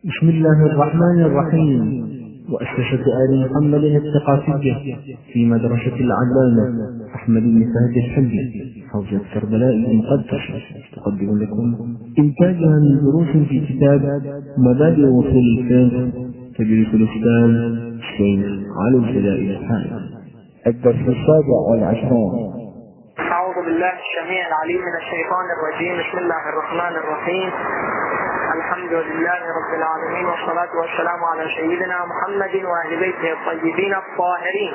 بسم الله الرحمن الرحيم. مؤسسة آل محمد الثقافية في مدرسة العلامة أحمد بن فهد الحلبي حوزة كربلاء المقدسة تقدم لكم إنتاجها من دروس في كتاب مبادئ وصول الفقه تدريس الإسلام الشيخ علي الجلائي الحائط. الدرس 27. أعوذ بالله السميع العليم من الشيطان الرجيم. بسم الله الرحمن الرحيم. الحمد لله رب العالمين، والصلاة والسلام على سيدنا محمد وأهل بيته الطيبين الطاهرين.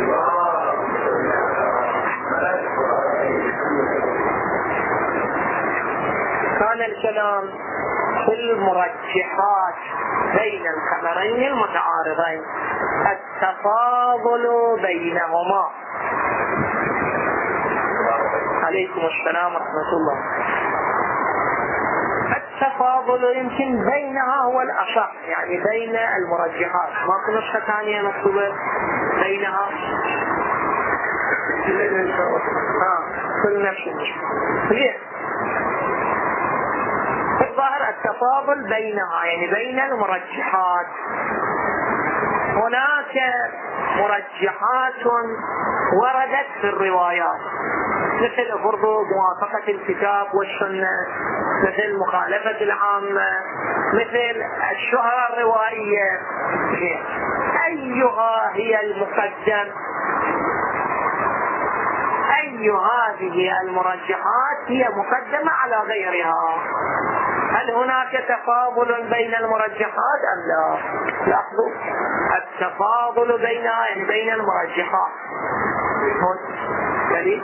كان الكلام في المرجحات بين الخبرين المتعارضين، التفاضل بينهما. عليكم السلام ورحمة الله. التفاضل يمكن بينها هو الأصح، يعني بين المرجحات. ماكو نسخة ثانية مكتوبة بينها؟ كل نفس الشيء. الظاهر التفاضل بينها يعني بين المرجحات. هناك مرجحات وردت في الروايات، مثل برضو موافقة الكتاب والسنة، مثل مخالفة العامة، مثل الشهرة الروائية. أيها هي المقدم؟ أي هذه المرجحات هي مقدمة على غيرها؟ هل هناك تفاضل بين المرجحات أم لا؟ لاحظوا التفاضل بينها يعني بين المرجحات. دليل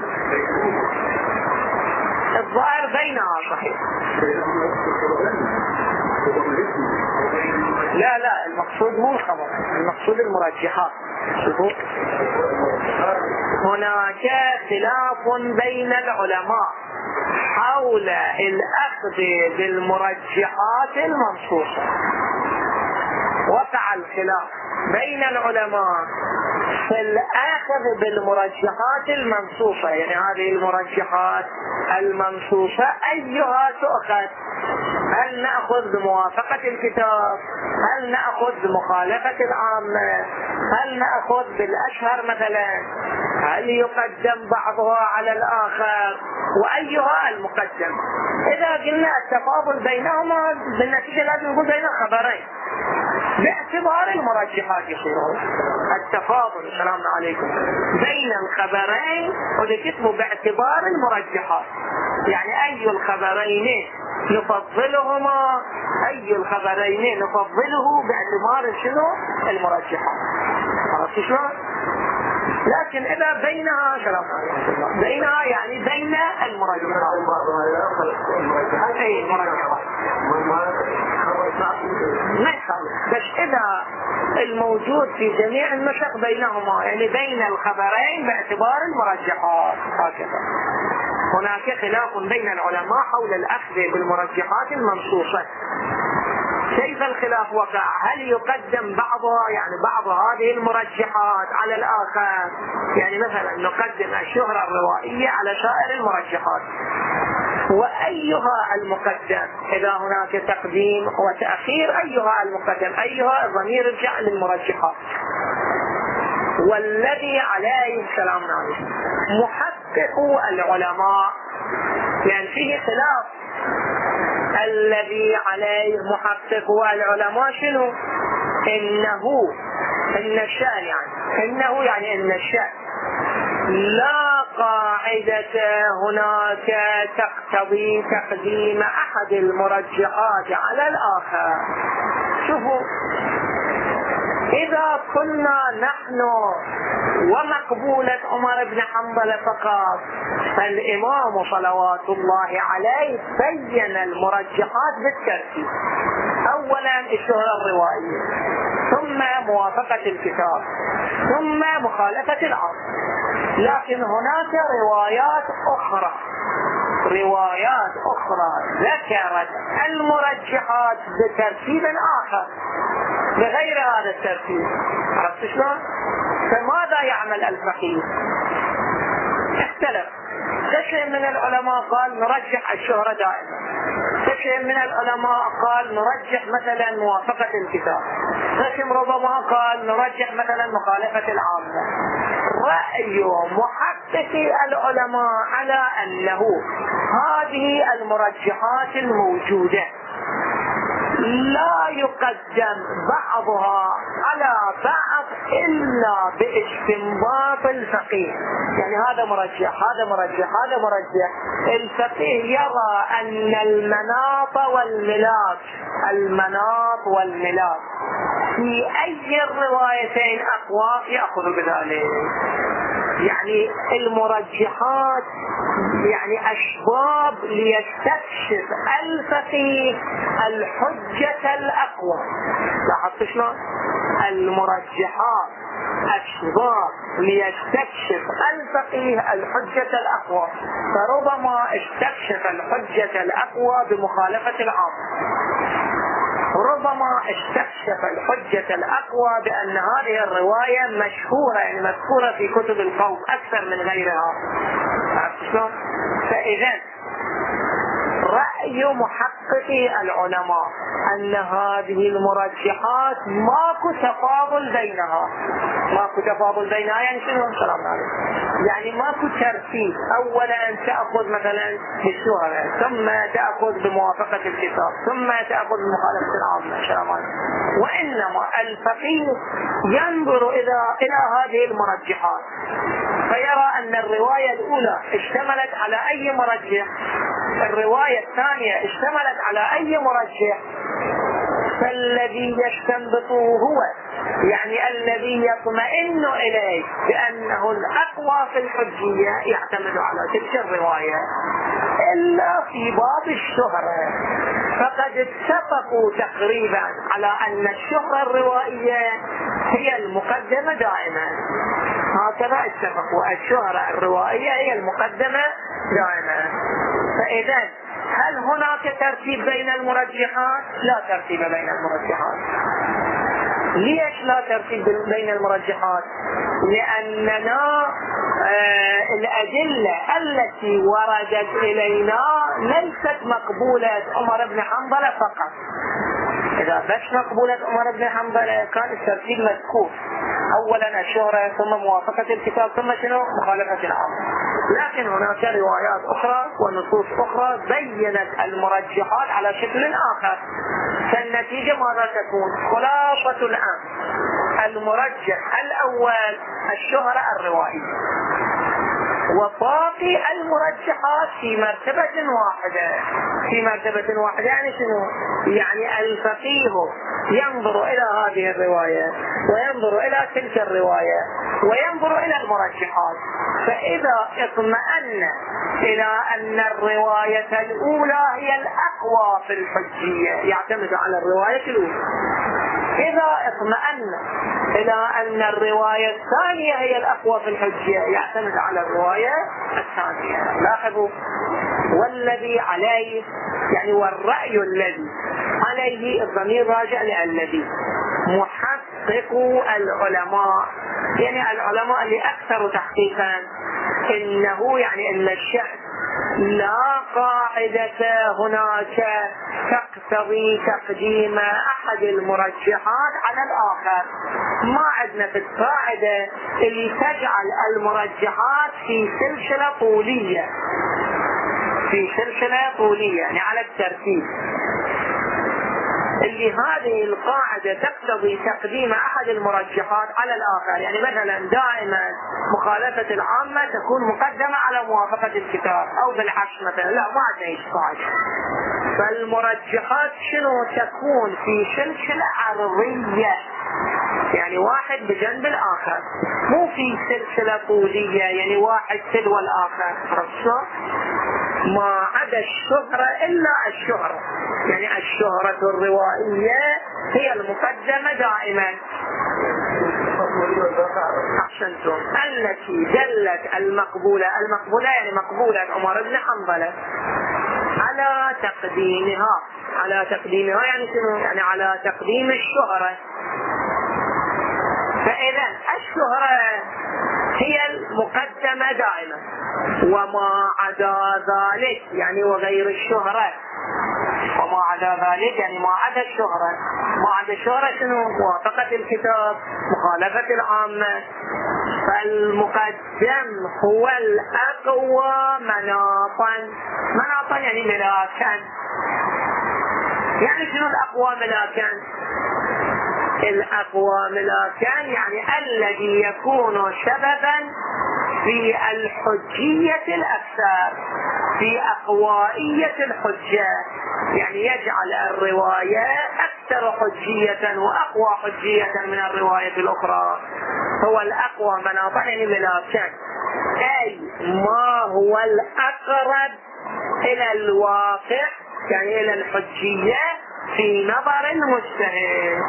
الظاهر بينها صحيح. لا المقصود مو الخبر، المقصود المرجحات. شوفوا هناك خلاف بين العلماء حول الأخذ بالمرجحات المنصوصة. وقع الخلاف بين العلماء في الأخذ بالمرجحات المنصوصة، يعني هذه المرجحات المنصوصة أيها تؤخذ؟ هل نأخذ بموافقة الكتاب؟ هل نأخذ بمخالفة العامة؟ هل نأخذ بالأشهر مثلا؟ هل يقدم بعضها على الآخر؟ وأيها المقدم؟ إذا قلنا التفاضل بينهما بالنتيجة لازم نقول بين الخبرين باعتبار المرجحات. يصيرون التفاضل السلام عليكم بين الخبرين وذكره باعتبار المرجحات، يعني أي الخبرين نفضلهما، أي الخبرين نفضله باعتبار شنو؟ المرجحات. عرفت شلون؟ لكن إذا بينها سلام عليكم بينها يعني بين المرجحات. أي المرجحات ما يخالف، بس إذا الموجود في جميع النسخ بينهما يعني بين الخبرين باعتبار المرجحات. هكذا هناك خلاف بين العلماء حول الأخذ بالمرجحات المنصوصة. كيف الخلاف وقع؟ هل يقدم بعضها يعني بعض هذه المرجحات على الآخر؟ يعني مثلا نقدم الشهرة الروائية على سائر المرجحات. وأيها المقدم؟ إذا هناك تقديم وتأخير أيها المقدم؟ أيها ضمير الرجع للمرجحات. والذي عليه السلام عليكم محقق العلماء، يعني فيه خلاف. الذي عليه محقق العلماء شنو؟ إن الشأن يعني إن الشأن لا قاعدة هناك تقتضي تقديم أحد المرجحات على الآخر. شوفوا إذا كنا نحن ومقبولة عمر بن حنبل فقط، فالإمام صلوات الله عليه بين المرجحات بالترتيب. أولا الشهرة الروائية، ثم موافقة الكتاب، ثم مخالفة العصر. لكن هناك روايات أخرى ذكرت المرجحات بترتيب آخر بغير هذا الترتيب. عرفت شلون؟ فماذا يعمل الفقيه؟ اختلف. كثير من العلماء قال نرجح الشهرة دائما، خشم من العلماء قال نرجح مثلا موافقة الكتاب، خشم ربما قال نرجح مثلا مخالفة العامة. رأي محققي العلماء على أنه هذه المرجحات الموجودة لا يقدم بعضها على بعض إلا باستنباط الفقيه. يعني هذا مرجح هذا مرجح هذا مرجح. الفقيه يرى أن المناط والملاك في أي الروايتين أقوى يأخذ بذلك. يعني المرجحات يعني أسباب ليستكشف الفقيه الحجة الأقوى. لاحظت شلون؟ المرجحات أسباب ليستكشف الفقيه الحجة الأقوى، فربما استكشف الحجة الأقوى بمخالفة العام، ربما استكشف الحجة الأقوى بأن هذه الرواية مشهورة يعني مذكورة في كتب القوم أكثر من غيرها. فإذا رأي محققي العلماء أن هذه المرجحات ماكو تفاضل بينها. ماكو تفاضل بينها يعني شنو؟ السلام عليكم. يعني ماكو ترتيب، أولا أن تأخذ مثلا بالشهرة، ثم تأخذ بموافقة الكتاب، ثم تأخذ بمخالفة العامة. السلام عليكم. وإنما الفقيه ينظر إلى هذه المرجحات فيرى أن الرواية الأولى اشتملت على أي مرجح، الرواية الثانية اشتملت على أي مرجح، فالذي يستنبطه هو يعني الذي يطمئن إليه بأنه الأقوى في الحجية يعتمد على تلك الرواية. إلا في باب الشهرة فقد اتفقوا تقريبا على أن الشهرة الروائية هي المقدمة دائما. هكذا اتفقوا، الشهرة الروائية هي المقدمة دائما. فإذا هل هناك ترتيب بين المرجحات؟ لا ترتيب بين المرجحات. ليش لا ترتيب بين المرجحات؟ لأننا الأدلة التي وردت إلينا ليست مقبولة عمر بن حنظلة فقط. إذا بس مقبولة عمر بن حنظلة كان الترتيب مذكور، أولا الشهرة ثم موافقة الكتاب ثم شنو؟ مخالفة العامة. لكن هناك روايات أخرى ونصوص أخرى بيّنت المرجحات على شكل آخر، فالنتيجة ماذا تكون؟ خلاصة الآن المرجح الأول الشهرة الروائية، وباقي المرجحات في مرتبة واحدة. في مرتبة واحدة يعني شنو؟ يعني الفقيه ينظر إلى هذه الرواية وينظر إلى تلك الرواية وينظر إلى المرجحات، فإذا اطمأن إلى أن الرواية الأولى هي الأقوى في الحجية يعتمد على الرواية الأولى. إذا اطمأن إلى أن الرواية الثانية هي الأقوى في الحجية يعتمد على الرواية الثانية. لاحظوا، والذي عليه يعني والرأي الذي عليه الضمير راجع للذي محقق العلماء، يعني العلماء اللي أكثر تحقيقا إنه يعني إن الشأن لا قاعدة هناك تقتضي تقديم أحد المرجحات على الآخر. ما عندنا في القاعدة اللي تجعل المرجحات في سلسلة طولية، في سلسلة طولية يعني على الترتيب، اللي هذه القاعدة تقتضي تقديم أحد المرجحات على الآخر. يعني مثلا دائما مخالفة العامة تكون مقدمة على موافقة الكتاب أو بالعكس مثلا، لا ما عندنا إيش قاعدة. فالمرجحات شنو؟ تكون في سلسلة عرضية، يعني واحد بجنب الآخر، مو في سلسلة طولية يعني واحد تلو الآخر. رصة ما عدا الشهرة إلا الشهرة، يعني الشهرة الروائية هي المقدمة دائما. أحسنتم. التي دلت المقبولة يعني مقبولة عمر بن حنظلة على تقديمها يعني شنو؟ يعني على تقديم الشهرة. فإذا الشهرة هي المقدمة دائما، وما عدا ذلك يعني وغير الشهرة وما عدا ذلك يعني ما عدا الشهرة. ما عدا الشهرة شنو؟ موافقة الكتاب، مخالفة العامة. فالمقدم هو الأقوى مناطا. مناطا يعني ملاكا. يعني شنو الأقوى ملاكا؟ الأقوى ملاكا يعني الذي يكون سببا في الحجية الأكثر، في أقوائية الحجة، يعني يجعل الرواية أكثر حجية وأقوى حجية من الرواية الأخرى. هو الأقوى مناطا يعني ملاكا، أي ما هو الأقرب إلى الواقع يعني إلى الحجية في نظر المجتهد.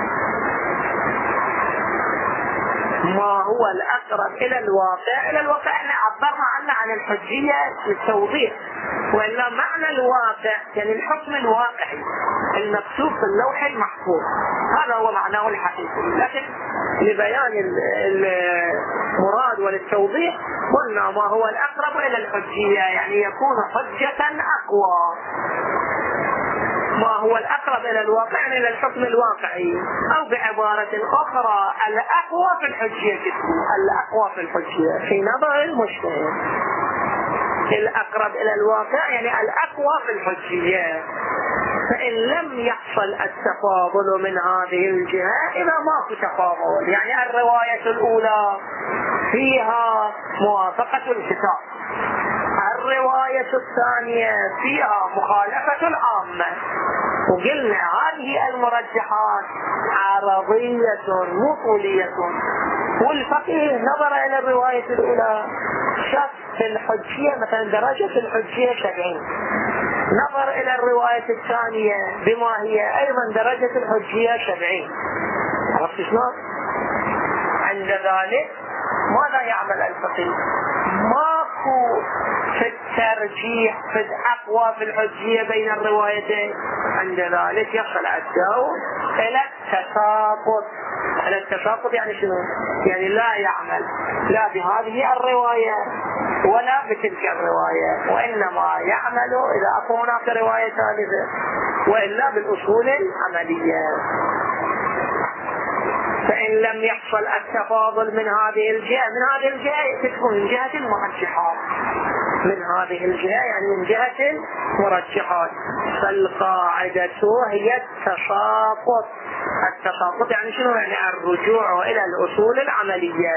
ما هو الأقرب إلى الواقع. إلى الواقع احنا عبرنا عنه عن الحجية للتوضيح، وإلا معنى الواقع يعني الحكم الواقعي المكتوب في اللوح المحفوظ، هذا هو معناه الحقيقي. لكن لبيان المراد وللتوضيح قلنا ما هو الأقرب إلى الحجية يعني يكون حجة أقوى. ما هو الأقرب إلى الواقع إلى الحكم الواقعي، أو بعبارة أخرى الأقوى في الحجية. الأقوى في الحجية في نظر المجتهد. الأقرب إلى الواقع يعني الأقوى في الحجية. فإن لم يحصل التفاضل من هذه الجهة، إذا ما في تفاضل يعني الرواية الأولى فيها موافقة الكتاب، الرواية الثانية فيها مخالفة العامة، وقلنا هذه المرجحات عرضية مطولية، والفقيه نظر إلى الرواية الأولى شاف في الحجية مثلا درجة الحجية 70، نظر إلى الرواية الثانية بما هي أيضا درجة الحجية 70. عرفت شلون؟ عند ذلك ماذا يعمل الفقيه؟ ماكو في الترجيح في الأقوى في الحجية بين الروايتين. عند ذلك يصل الدور إلى التساقط. على التساقط يعني شنو؟ يعني لا يعمل لا بهذه الرواية ولا بتلك الرواية، وإنما يعمل إذا أكون هناك رواية ثالثة، وإلا بالأصول العملية. فإن لم يحصل التفاضل من هذه الجهة، من هذه الجهة تكون من جهة المرجحات، من هذه الجهة يعني من جهة المرجحات. فالقاعدة هي التساقط. التساقط يعني شنو؟ يعني الرجوع إلى الأصول العملية.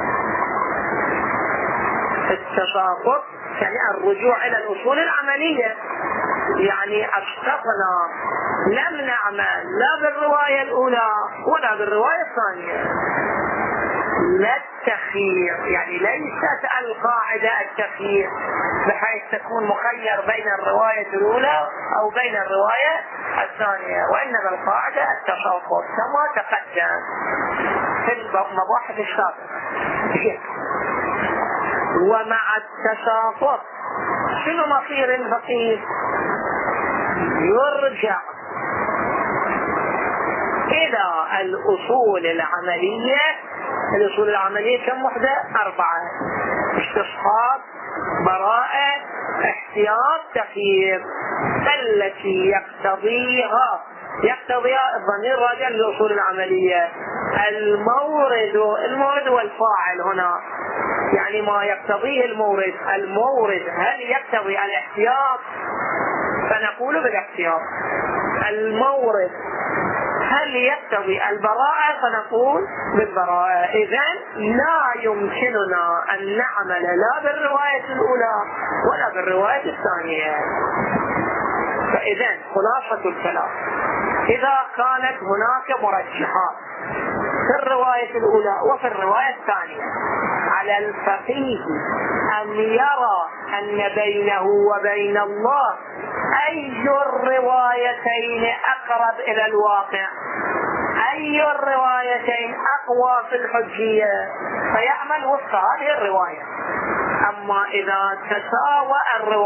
التساقط يعني الرجوع إلى الأصول العملية، يعني أسقطنا لم نعمل لا بالرواية الأولى ولا بالرواية الثانية. لا التخيير يعني ليست القاعدة التخيير بحيث تكون مخير بين الرواية الأولى أو بين الرواية الثانية، وإنما القاعدة التساقط كما تقدم في المباحث السابقة. ومع التساقط شنو مصير الفقيه؟ يرجع إلى الأصول العملية. الأصول العملية كم وحدة؟ 4: استصحاب، براءة، احتياط، تخيير. التي يقتضيها الضمير راجع للأصول العملية. المورد والفاعل هنا يعني ما يقتضيه المورد هل يقتضي الاحتياط؟ فنقول بالاحتياط. المورد هل يقتضي البراءة؟ فنقول بالبراءة. إذن لا يمكننا أن نعمل لا بالرواية الأولى ولا بالرواية الثانية. فإذن خلاصة الكلام، إذا كانت هناك مرجحات في الرواية الأولى وفي الرواية الثانية، على الفقيه أن يرى أن بينه وبين الله أي الروايتين أقرب إلى الواقع، أي الروايتين أقوى في الحجية، فيعمل وفق هذه الرواية. أما إذا تساوى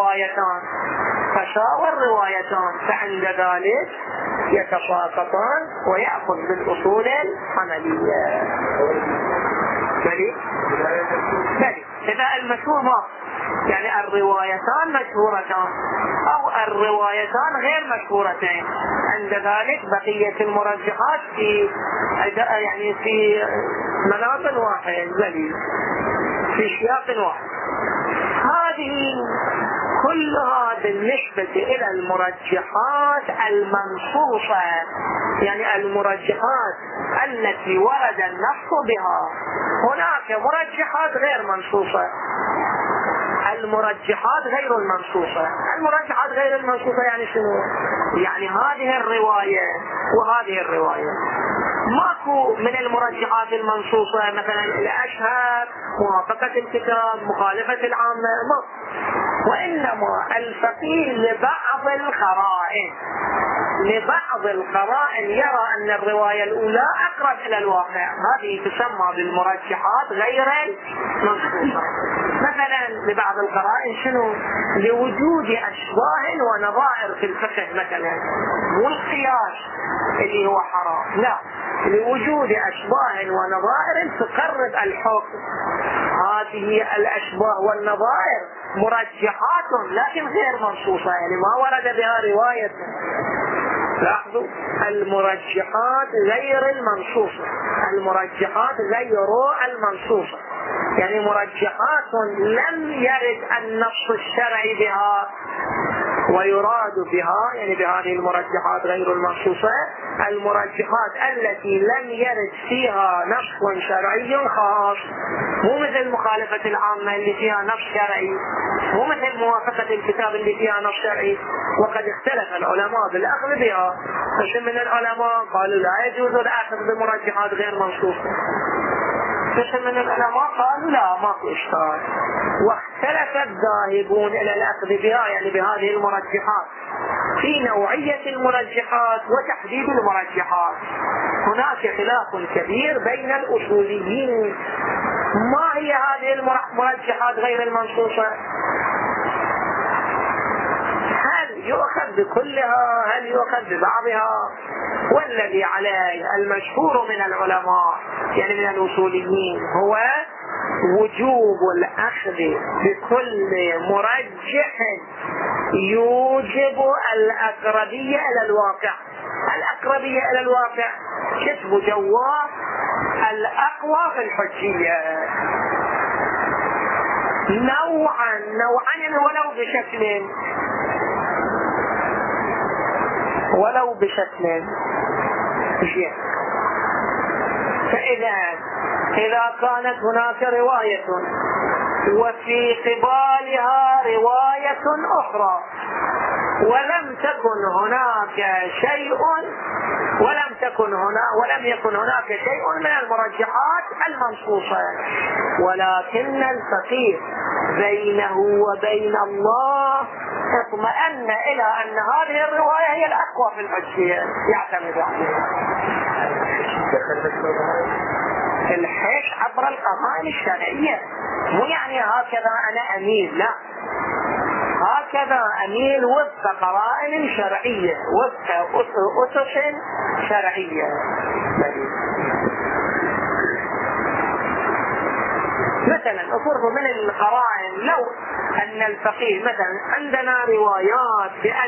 الروايتان فعند ذلك يتساقطان ويأخذ بالأصول العملية. بلي إذا المشهور ما يعني الروايتان مشهورتان أو الروايتان غير مشهورتين، عند ذلك بقية المرجحات في يعني في مناطق واحد بلي في سياق واحد. هذه كلها بالنسبة إلى المرجحات المنصوصة، يعني المرجحات التي ورد النص بها. هناك مرجحات غير منصوصة، المرجحات غير المنصوصة. المرجحات غير المنصوصة يعني شنو؟ يعني هذه الرواية وهذه الرواية ماكو من المرجحات المنصوصة مثلا الأشهر موافقة الكتاب مخالفة العامة، وإنما الفقيه لبعض القرائن يرى أن الرواية الأولى أقرب إلى الواقع، هذه تسمى بالمرجحات غير المنصوصة. مثلا لبعض القرائن شنو؟ لوجود أشباه ونظائر في الفقه مثلا، مو القياس اللي هو حرام، لا، لوجود أشباه ونظائر تقرب الحكم. هذه الأشباه والنظائر مرجحات لكن غير منصوصة، يعني ما ورد بها رواية. لاحظوا، المرجحات غير المنصوصة، المرجحات غير المنصوصة، يعني مرجحات لم يرد النص الشرعي بها ويراد بها، يعني بهذه المرجحات غير المنصوصة المرجحات التي لم يرد فيها نص شرعي خاص، مو مثل مخالفة العامة اللي فيها نص شرعي، مو مثل موافقة الكتاب اللي فيها نص شرعي. وقد اختلف العلماء بالأخذ بها، قسم من العلماء قالوا لا يجوز الأخذ بمرجحات غير منصوصة، قسم من العلماء قالوا لا ماكو إشكال. واختلف الذاهبون إلى الأخذ بها، يعني بهذه المرجحات، في نوعية المرجحات وتحديد المرجحات. هناك خلاف كبير بين الأصوليين، ما هي هذه المرجحات غير المنصوصة؟ هل يؤخذ بكلها؟ هل يؤخذ ببعضها؟ والذي عليه المشهور من العلماء يعني من الأصوليين هو وجوب الأخذ بكل مرجح يوجب الأقربية إلى الواقع. الأقربية إلى الواقع كتب جواب الأقوى في الحجية، نوعا ولو بشكل شيء. فإذا كانت هناك رواية وفي قبالها رواية أخرى ولم يكن هناك شيء من المرجحات المنصوصة، ولكن الفقيه بينه وبين الله اطمأن إلى أن هذه الرواية هي الأقوى في الحجية يعتمد عليها. الحيث عبر القرائن الشرعية، مو يعني هكذا أنا أميل، لا، هكذا أميل وفق قرائن شرعية، وفق أسس شرعية. مثلا أفرض من القرائن لو أن الفقيه مثلا عندنا روايات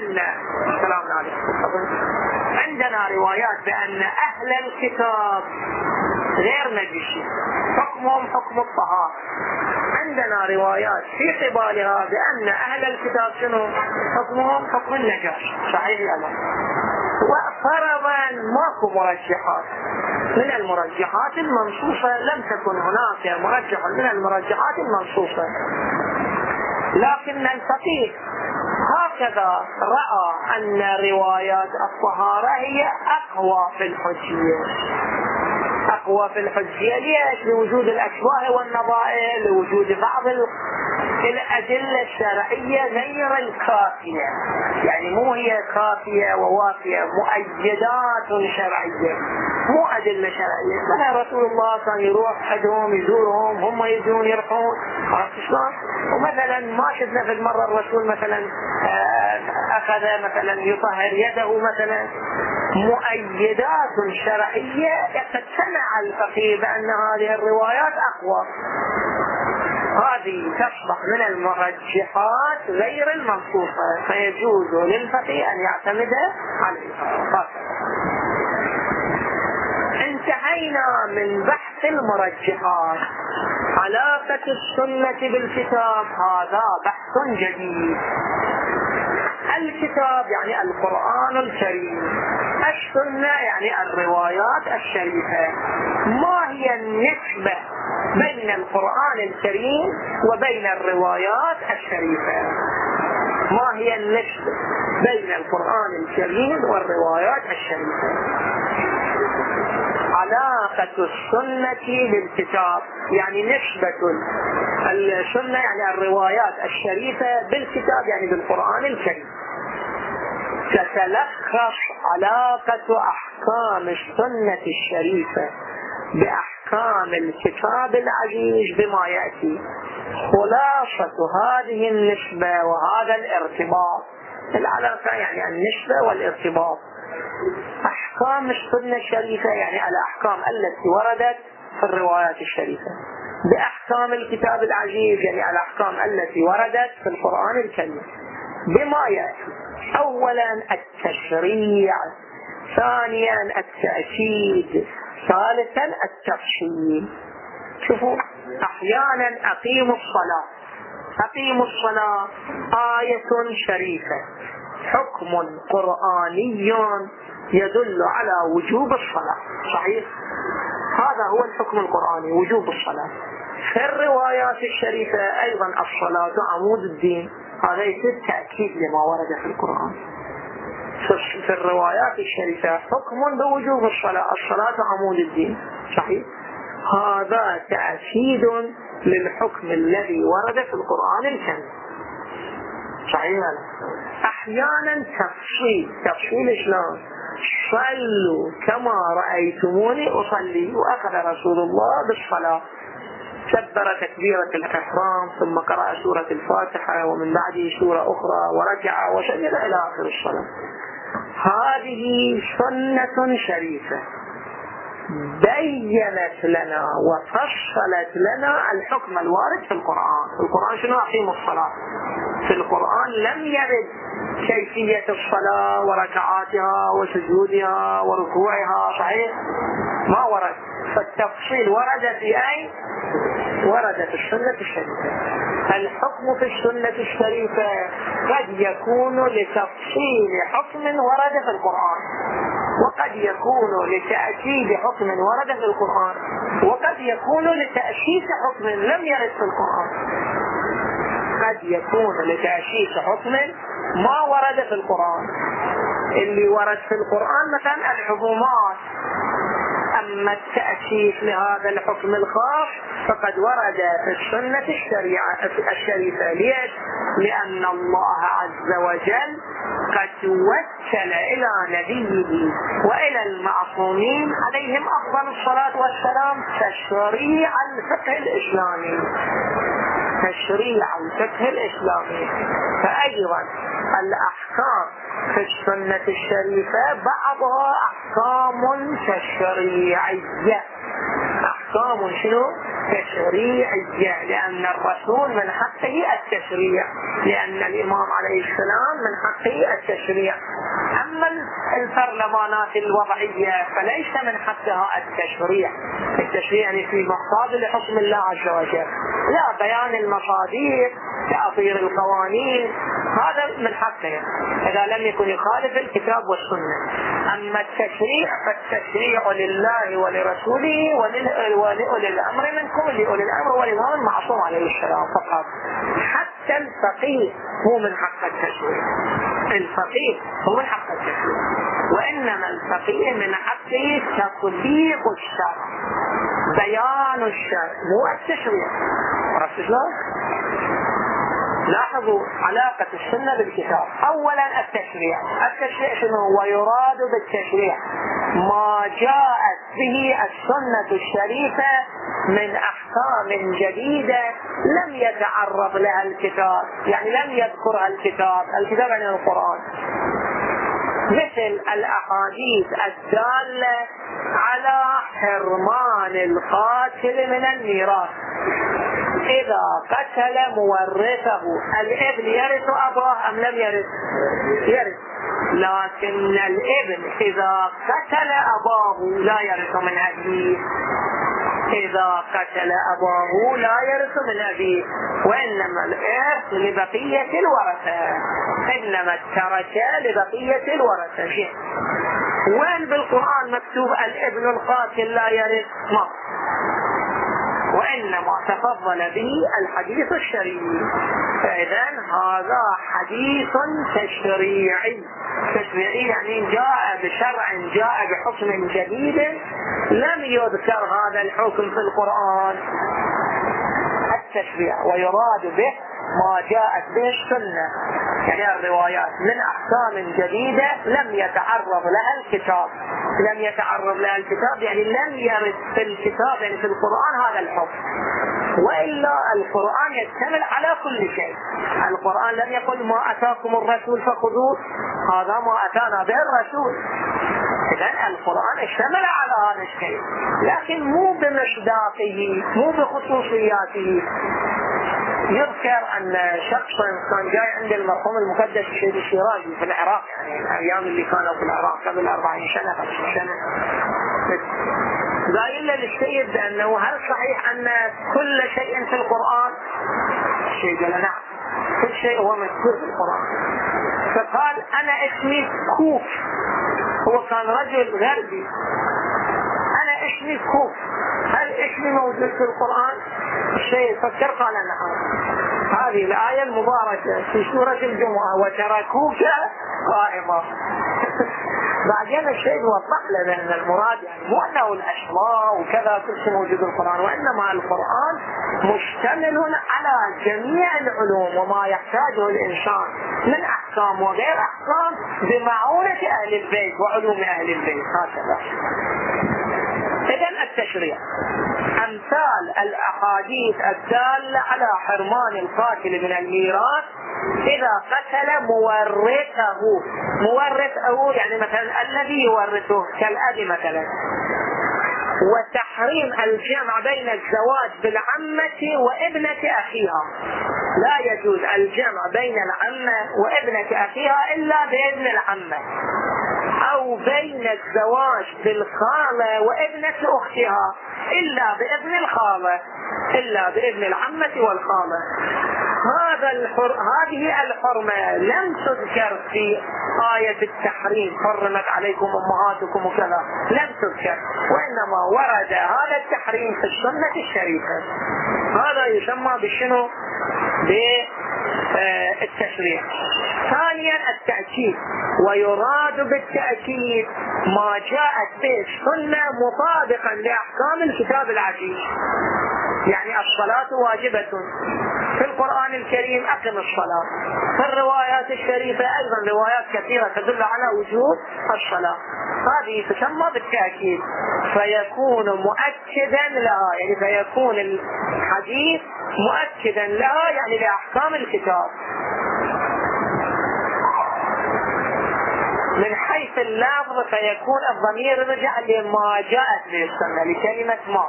بأن أهل الكتاب غير نجسين، حكمهم حكم الطهارة. عندنا روايات في قبالها بأن أهل الكتاب شنو حكمهم حكم النجاسة، صحيح يا الله؟ وفرضا ماكو مرجحات من المرجحات المنصوصة، لم تكن هناك مرجح من المرجحات المنصوصة، لكن الفقيه هكذا رأى أن روايات الطهارة هي أقوى في الحجية. ليش؟ لوجود الأشباه والنظائر، لوجود بعض الأدلة الشرعية غير الكافية، يعني مو هي كافية ووافية، مؤيدات شرعية مو أدلة شرعية. مثلا رسول الله كان يروح حدهم يزورهم، هم يجون يرحون، ومثلا ما شفنا في المرة الرسول مثلا أخذ مثلا يطهر يده مثلا، مؤيدات شرعية يقتنع الفقيه بأن هذه الروايات أقوى. هذه تصبح من المرجحات غير المنصوصة، فيجوز للفقيه أن يعتمد عليها. انتهينا من بحث المرجحات. علاقة السنة بالكتاب هذا بحث جديد. الكتاب يعني القرآن الكريم، السنة يعني الروايات الشريفة. ما هي النسبة بين القرآن الكريم وبين الروايات الشريفة؟ ما هي النسبة بين القرآن الكريم والروايات الشريفة؟ علاقة السنة بالكتاب يعني نسبة السنة يعني الروايات الشريفة بالكتاب يعني بالقرآن الكريم. تتلخص علاقة أحكام السنة الشريفة بأحكام الكتاب العزيز بما يأتي. خلاصة هذه النسبة وهذا الارتباط، العلاقة يعني النسبة والارتباط. أحكام السنة الشريفة يعني الأحكام التي وردت في الروايات الشريفة بأحكام الكتاب العزيز يعني الأحكام التي وردت في القرآن الكريم بما يأتي. أولا التشريع، ثانيا التأكيد، ثالثا التفصيل. شوفوا، أحيانا أقيموا الصلاة آية شريفة، حكم قرآني يدل على وجوب الصلاة، صحيح؟ هذا هو الحكم القرآني، وجوب الصلاة. في الروايات الشريفة أيضا الصلاة عمود الدين، هذا يصير تأكيد لما ورد في القرآن. في الروايات الشريفة حكم بوجوب الصلاة عمود الدين، صحيح؟ هذا تأكيد للحكم الذي ورد في القرآن الكريم، صحيح؟ أحيانا تفصيل شلون؟ صلوا كما رأيتموني أصلي، وأخذ رسول الله بالصلاة، كبر تكبيرة الإحرام ثم قرأ سورة الفاتحة ومن بعده سورة أخرى وركع وسجد إلى آخر الصلاة. هذه سنة شريفة بيّنت لنا وفصلت لنا الحكم الوارد في القرآن. في القرآن شنو؟ أقيموا الصلاة. في القرآن لم يرد كيفية الصلاة وركعاتها وسجودها وركوعها، صحيح؟ ما ورد. فالتفصيل ورد في أي؟ ورد في السنة الشريفة. الحكم في السنة الشريفة قد يكون لتفصيل حكم ورد في القرآن، وقد يكون لتأكيد حكم ورد في القرآن، وقد يكون لتأسيس حكم لم يرد في القرآن. قد يكون لتأسيس حكم ما ورد في القرآن. اللي ورد في القرآن مثلا الحكومات، أما التأسيس لهذا الحكم الخاص فقد ورد في السنة الشريفة. ليش؟ لأن الله عز وجل قد وكل إلى نبيه وإلى المعصومين عليهم أفضل الصلاة والسلام تشريع الفقه الإسلامي. فأيضا الأحكام في السنة الشريفة بعضها أحكام تشريعية. أحكام شنو؟ تشريعية، لأن الرسول من حقه التشريع، لأن الإمام عليه السلام من حقه التشريع. أما البرلمانات الوضعية فليس من حقها التشريع يعني في مقابل حكم الله عز وجل، لا، بيان المصادر، تأطير القوانين، هذا من حقه إذا لم يكن يخالف الكتاب والسنة. أما التشريع فالتشريع لله ولرسوله ولأولي الأمر منكم، لأولي الأمر والإمام المعصوم عليه السلام فقط. حتى الفقيه هو من حق التشريع، الفقيه هو من حق التشريع، وإنما الفقيه من حقه تطبيق الشرع، بيان الشرع، مو التشريع. عرفت شلون؟ لاحظوا علاقة السنة بالكتاب. أولا التشريع شنو؟ ويراد بالتشريع ما جاءت به السنة الشريفة من أحكام جديدة لم يتعرض لها الكتاب، يعني لم يذكرها الكتاب يعني القرآن. مثل الأحاديث الدالة على حرمان القاتل من الميراث. إذا قتل مورثه الابن يرث أباه أم لم يرث؟ يرث. لكن الابن إذا قتل أباه لا يرث من أبيه. إذا قتل أباه لا يرث من أبيه، وإنما الإرث لبقية الورثة، إنما التركة لبقية الورثة. وين بالقرآن مكتوب الابن القاتل لا يرث؟ ما، وإنما تفضل به الحديث الشريف. فإذا هذا حديث تشريعي. تشريعي يعني جاء بشرع، جاء بحكم جديد لم يذكر هذا الحكم في القرآن. التشريع ويراد به ما جاءت به السنة، يعني الروايات من أحكام جديدة لم يتعرض لها الكتاب. لم يتعرض لها الكتاب يعني لم يرد في الكتاب، يعني في القرآن هذا الحكم. وإلا القرآن يشتمل على كل شيء. القرآن لم يقل ما أتاكم الرسول فخذوه، هذا ما أتانا به الرسول. إذن القرآن اشتمل على هذا الشيء، لكن مو بمصداقه، مو بخصوصياته. يذكر أن شخص كان جاي عند المرحوم المقدس الشيخ الشيرازي في العراق، يعني الأيام اللي كانوا في العراق قبل 40 سنة 50 سنة، قايل للسيد بأنه هل صحيح أن كل شيء في القرآن؟ الشيء قال نعم، كل شيء هو مذكور في القرآن. فقال أنا اسمي كوف، هو كان رجل غربي، أنا اسمي كوف، هل اسمي موجود في القرآن؟ الشيء فكر قال نعم. هذه الآية المباركة في سورة الجمعة وتركوك قائما. بعدين الشيء وضح لنا أن المراد يعني مو أنه الأسماء وكذا كل شيء موجود في القرآن، وإنما القرآن مشتمل على جميع العلوم وما يحتاجه الإنسان من أحكام وغير أحكام بمعونة أهل البيت وعلوم أهل البيت. هكذا. إذن التشريع أمثال الأحاديث الدالة على حرمان القاتل من الميراث إذا قتل مورثه. مورثه يعني مثلا الذي يورثه كالأب مثلا. وتحريم الجمع بين الزواج بالعمة وابنة أخيها، لا يجوز الجمع بين العمة وابنة أخيها إلا بإذن العمة، أو بين الزواج بالخالة وابنة أختها إلا بإذن الخالة، إلا بإذن العمة والخالة. هذه الحرمة لم تذكر في آية التحريم حرمت عليكم أمهاتكم وكذا، لم تذكر، وإنما ورد هذا التحريم في السنة الشريفة. هذا يسمى بشنو؟ بالتشريع. ثانيا التأكيد، ويراد بالتأكيد ما جاءت به السنة مطابقا لأحكام الكتاب العزيز. يعني الصلاة واجبة في القرآن الكريم، أقم الصلاة. في الروايات الشريفة أيضا روايات كثيرة تدل على وجوب الصلاة. هذه تسمى بالتأكيد، فيكون مؤكدا لها، يعني فيكون الحديث مؤكدا لها يعني لأحكام الكتاب. من حيث اللفظ فيكون الضمير رجع لما جاءت به السنة، لكلمة ما،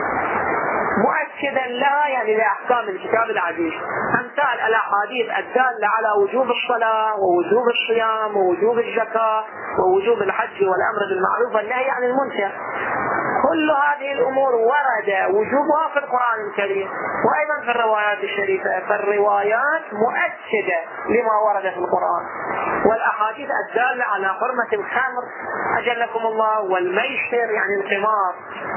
مؤكدا لها يعني لأحكام الكتاب العزيز. أمثال الأحاديث الدالة على وجوب الصلاة ووجوب الصيام ووجوب الزكاة ووجوب الحج والأمر بالمعروف والنهي عن المنكر، كل هذه الأمور ورد وجوبها في القرآن الكريم وأيضا في الروايات الشريفة. فالروايات مؤكدة لما ورد في القرآن. والأحاديث الدالة على حرمة الخمر أجلكم الله والميسر يعني القمار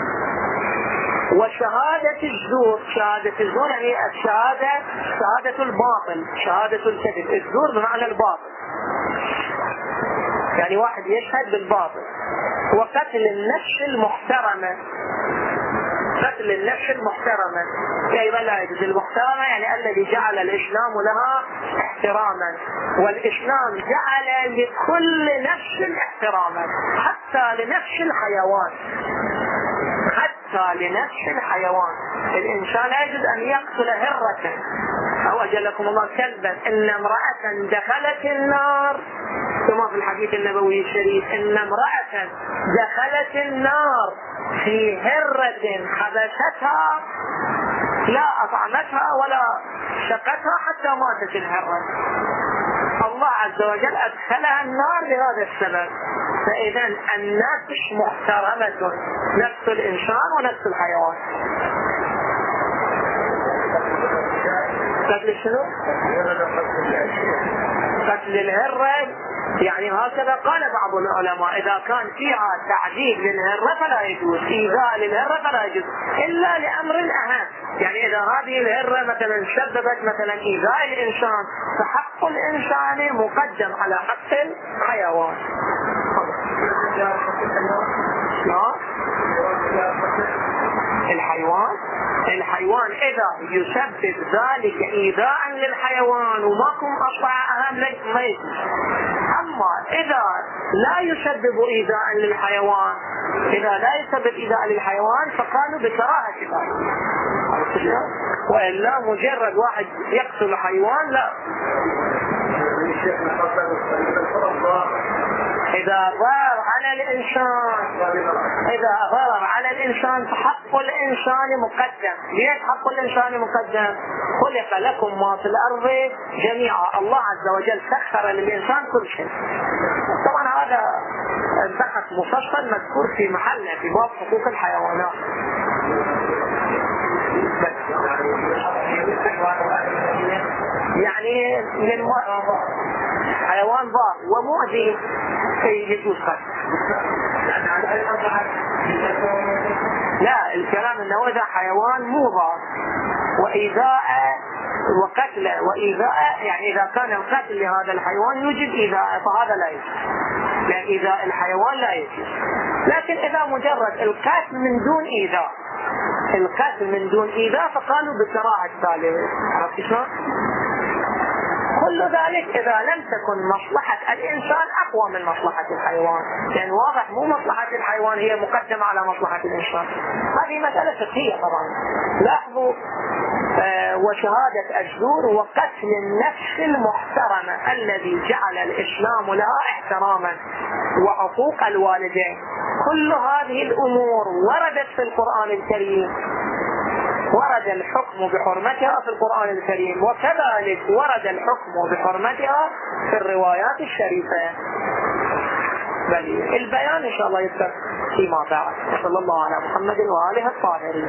وشهادة الزور. شهادة الزور يعني شهادة الباطل، شهادة الكذب. الزور بمعنى الباطل، يعني واحد يشهد بالباطل. وقتل النفس المحترمة، قتل النفس المحترمة أيضا لا يجوز. المحترمة يعني الذي جعل الإسلام لها احتراما، والإسلام جعل لكل نفس احتراما حتى لنفس الحيوان، حتى لنفس الحيوان. الإنسان لا يجوز أن يقتل هرة أو أجلكم الله كلبا. إن امرأة دخلت النار كما في الحديث النبوي الشريف ان امرأة دخلت النار في هرة حبستها لا أطعمتها ولا شقتها حتى ماتت الهرة، الله عز وجل أدخلها النار لهذا السبب. فإذا النفس محترمة، نفس الإنسان ونفس الحيوان. قتل شنو؟ قتل الهرة يعني هكذا قال بعض العلماء، إذا كان فيها تعذيب للهرة فلا يجوز، إيذاء للهرة فلا يجوز إلا لأمر أهم. يعني إذا هذه الهرة مثلا سببت مثلا إيذاء الإنسان فحق الإنسان مقدم على حق الحيوان. الحيوان إذا يسبب ذلك إيذاء للحيوان وماكم أصبح أهم ما يجوز. أما إذا لا يسبب إيذاء للحيوان، إذا لا يسبب إيذاء للحيوان فقالوا بكراهة ذلك، وإلا مجرد واحد يقتل حيوان لا. إذا ضرر على الإنسان فحق الإنسان مقدم. ليش حق الإنسان مقدم؟ خلق لكم ما في الأرض جميعا، الله عز وجل سخر للإنسان كل شيء. طبعا هذا بحث مفصل مذكور في محله في باب حقوق الحيوانات. يعني حيوان ضار ومؤذي يجوز قتل. لا، الكلام انه اذا حيوان مو ضار وايذاء وقتله وايذاء، يعني اذا كان القتل لهذا الحيوان يوجد ايذاء فهذا لا يجوز، يعني ايذاء الحيوان لا يجوز. لكن اذا مجرد القتل من دون ايذاء، فقالوا بكراهة ذلك. عرفت شلون؟ كل ذلك إذا لم تكن مصلحة الإنسان أقوى من مصلحة الحيوان، لأن واضح مو مصلحة الحيوان هي مقدمة على مصلحة الإنسان. هذه مسألة فقهية طبعا. لاحظوا وشهادة الزور وقتل النفس المحترمة الذي جعل الإسلام لها احتراما، وحقوق الوالدين، كل هذه الأمور وردت في القرآن الكريم، ورد الحكم بحرمتها في القرآن الكريم، وكذلك ورد الحكم بحرمتها في الروايات الشريفة. بل البيان إن شاء الله يذكر فيما بعد. صلى الله على محمد وآله الطاهرين.